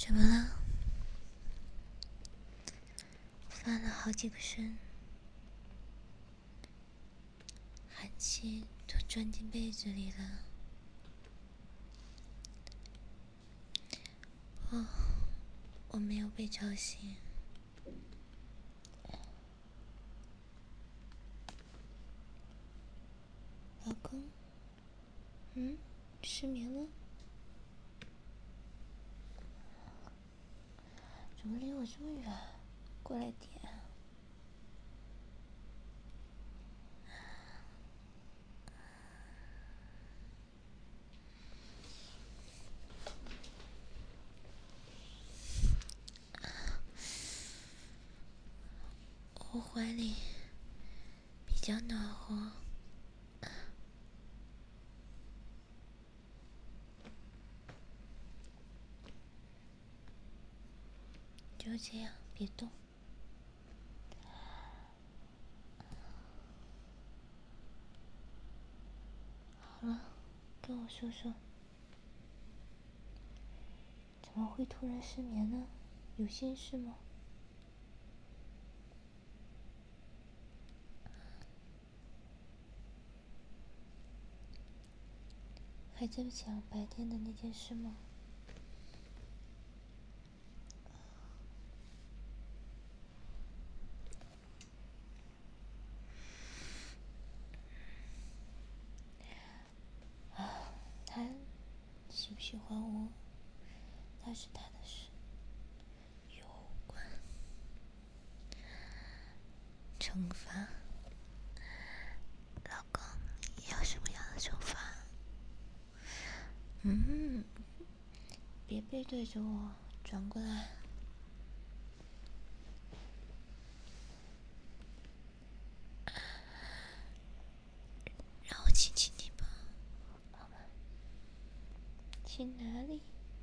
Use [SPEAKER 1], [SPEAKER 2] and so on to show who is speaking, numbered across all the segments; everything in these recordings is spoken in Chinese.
[SPEAKER 1] 怎么了？翻了好几个身，寒气都钻进被子里了。哦，我没有被吵醒。老公，失眠了？怎么离我这么远？过来点。我怀里比较暖和。就这样，别动。好了，跟我说说，怎么会突然失眠呢？有心事吗？还在想白天的那件事吗？他喜不喜欢我，那是他的事，与我无关。惩罚，老公，要什么样的惩罚？别背对着我，转过来。让我亲亲你吧。好吗？亲哪里？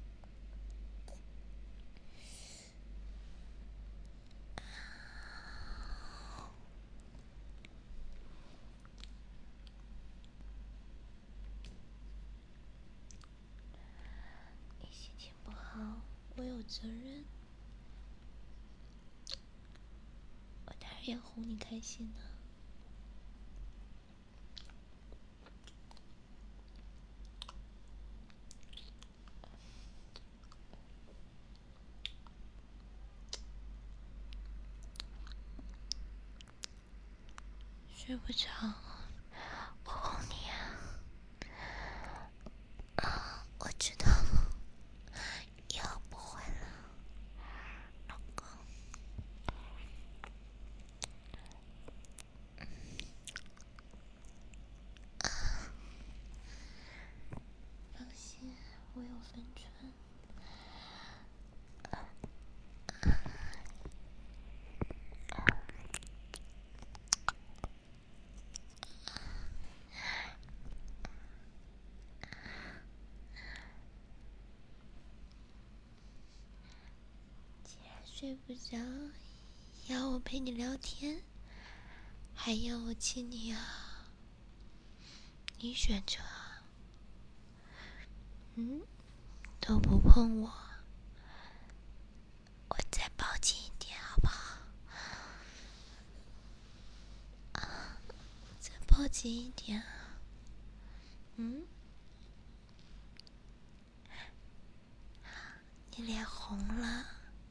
[SPEAKER 1] 你心情不好，我有责任。我当然要哄你开心了。睡不着，我哄你啊。我知道，以后不会了，老公。放心，我有分寸。既然睡不着，要我陪你聊天，还要我亲你啊？你选择啊？都不碰我，我再抱紧一点好不好？再抱紧一点。你脸红了。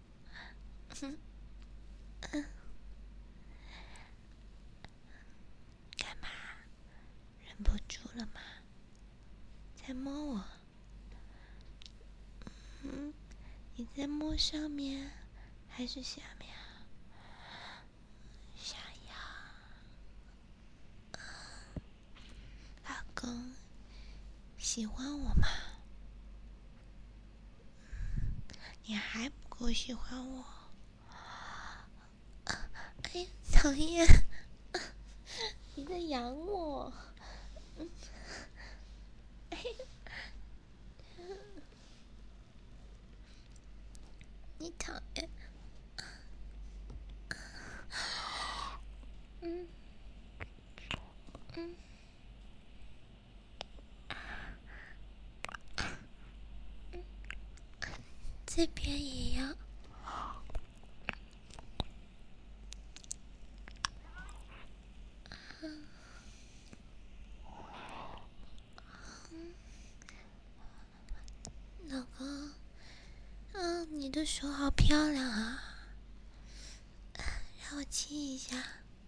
[SPEAKER 1] 干嘛？忍不住了吗？在摸我。你在摸上面还是下面啊？想要。老公，喜欢我吗？你还不够喜欢我。哎呀，讨厌！你在痒我。你讨厌。 这边也要。老公，你的手好漂亮啊，让我亲一下。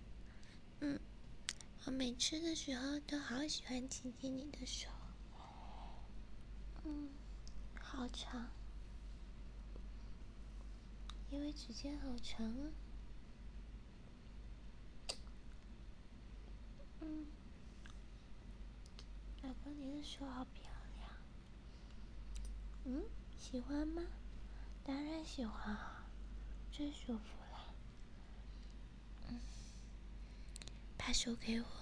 [SPEAKER 1] 我每次的时候都好喜欢亲亲你的手。好长，因为指尖好长啊。老公，你的手好漂亮。喜欢吗？当然喜欢啊，真舒服了。把手给我。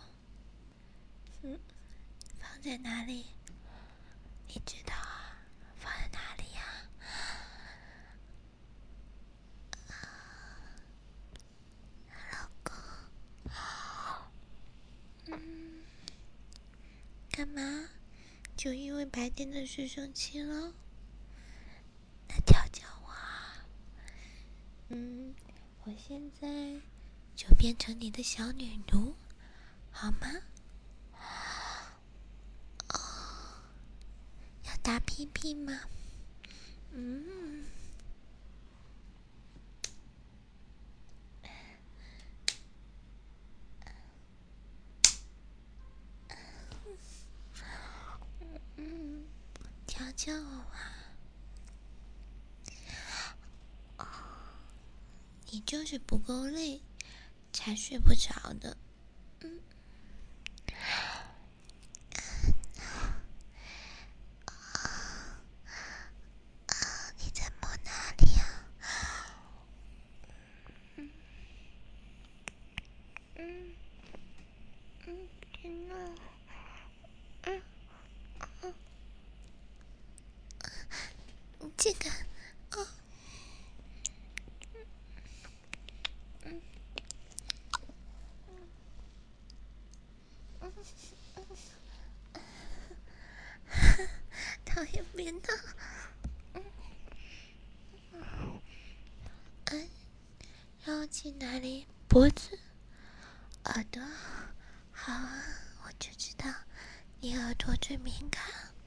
[SPEAKER 1] 放在哪里？你知道啊？放在哪里呀？老公。干嘛？就因为白天的事生气了？那调教我啊。我现在就变成你的小女奴，好吗？要打屁屁吗？调教我啊。你就是不够累，才睡不着的。你在摸哪里呀？天哪！这个，讨厌别闹。让我亲哪里？脖子、耳朵。好啊，我就知道你耳朵最敏感。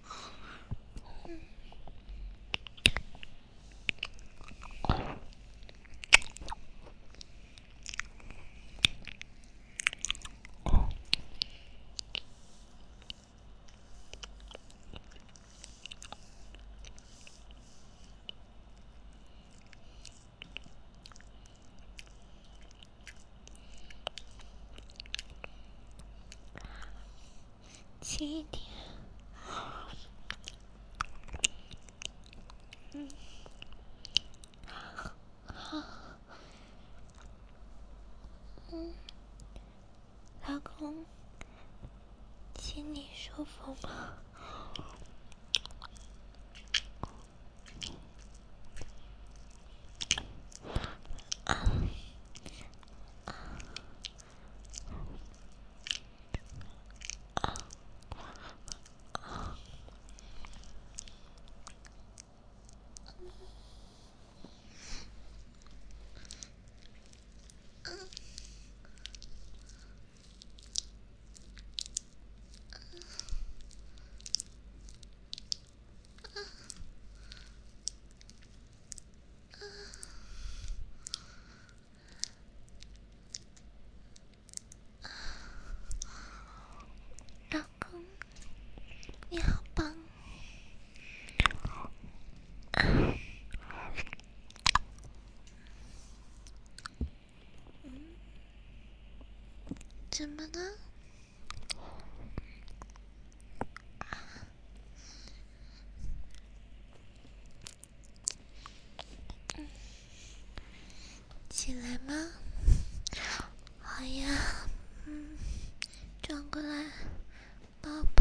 [SPEAKER 1] 轻一点。老公，亲你舒服吗？老公，你好棒。怎么了？起来吗？好呀。转过来，抱抱。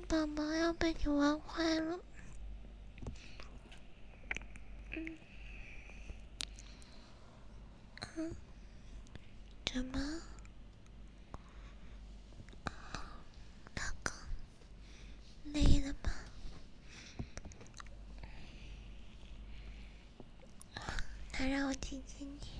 [SPEAKER 1] 宝宝要被你玩坏了。怎么？老公，累了吗？那让我亲亲你。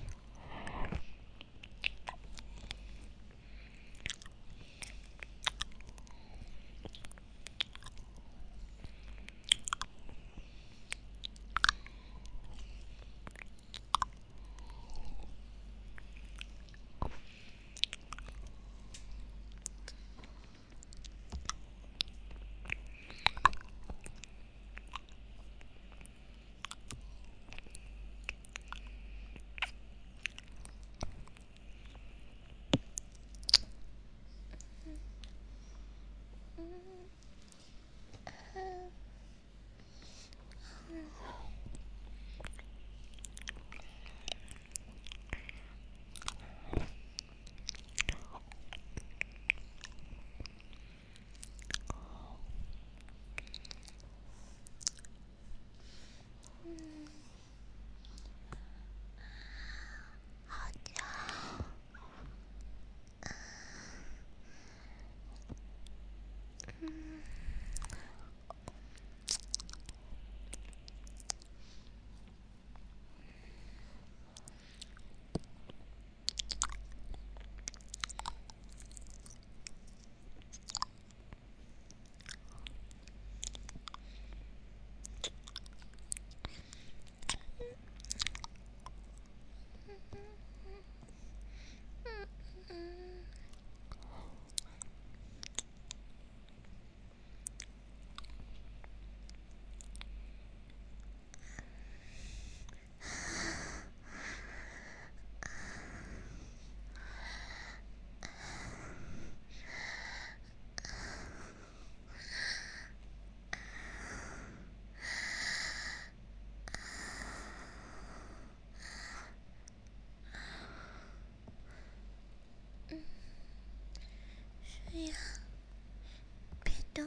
[SPEAKER 1] 好的。是呀，别动，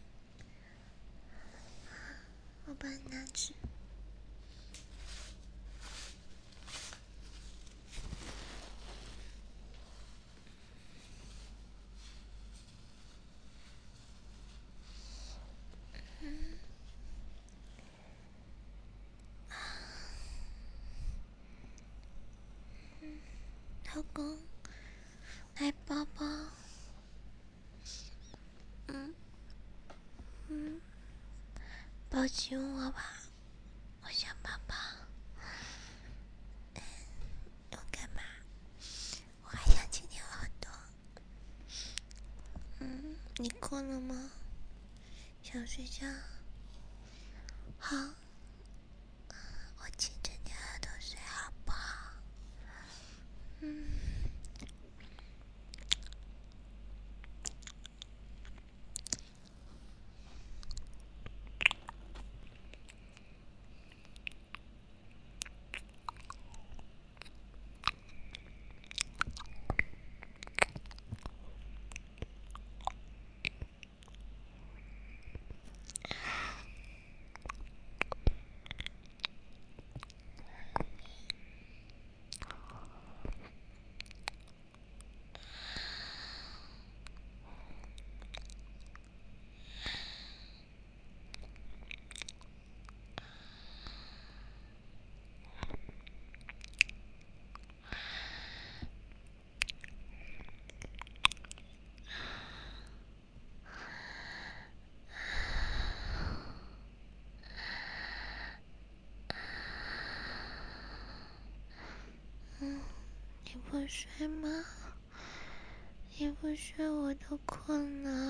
[SPEAKER 1] 我帮你拿纸。老公，来抱抱。抱紧我吧，我想抱抱。要干嘛？我还想亲你耳朵。你困了吗？想睡觉？好，我亲着你耳朵睡好不好？你不睡吗？你不睡我都困了。